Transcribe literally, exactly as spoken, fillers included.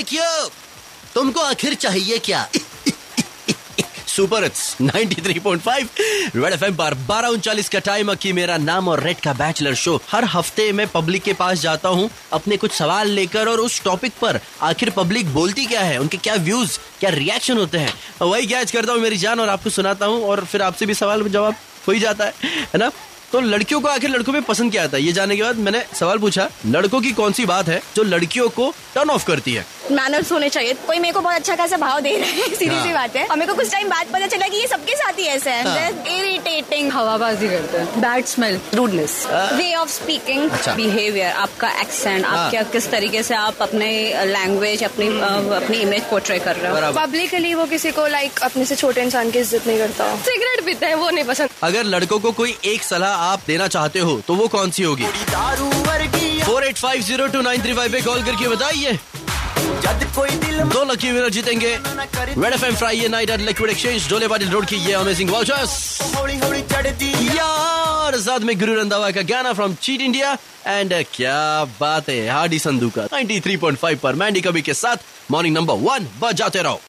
लड़कियों, तुमको आखिर चाहिए क्या? Super hits ninety three point five red FM पर बारह उनचालीस का टाइम की मेरा नाम और रेड का बैचलर शो। हर हफ्ते मैं पब्लिक के पास जाता हूँ अपने कुछ सवाल लेकर, और उस टॉपिक पर आखिर पब्लिक बोलती क्या है, उनके क्या व्यूज, क्या रिएक्शन होते हैं, वही कैच करता हूँ मेरी जान और आपको सुनाता हूँ, और फिर आपसे भी सवाल जवाब हो ही जाता है, है ना? तो लड़कियों को आखिर लड़कों में पसंद क्या आता है, ये जानने के बाद मैंने सवाल पूछा, लड़कों की कौन सी बात है जो लड़कियों को टर्न ऑफ करती है? मैनर्स होने चाहिए। कोई मेरे को बहुत अच्छा खासा भाव दे रहा है, सीधी सी बात है, और मेरे को कुछ टाइम बाद पता चला कि ये सबके साथ ही ऐसा है। इरिटेटिंग, हवाबाजी करते हैं, bad smell, rudeness, way of speaking, behaviour, आपका एक्सेंट, आप क्या किस तरीके से आप अपने लैंग्वेज, अपनी अपनी इमेज पोर्ट्रे कर रहे हो। पब्लिकली वो किसी को लाइक अपने से छोटे इंसान की इज्जत नहीं करता, सिगरेट पीते हैं, वो नहीं पसंद। अगर लड़कों को कोई एक सलाह आप देना चाहते हो तो वो कौन सी होगी? Four eight five zero two nine three five पे कॉल करके बताइए। दो लकी विनर जीतेंगे red FM Friday night at liquid exchange, Dhole Patil road की ये अमेजिंग वाउचर्स यार, साथ में गुरु रंधावा का गाना फ्रॉम चीट इंडिया। एंड क्या बात है, हार्डी संधू का नाइंटी थ्री पॉइंट फाइव पर मैंडी कबीर के साथ मॉर्निंग नंबर वन बजाते रहो।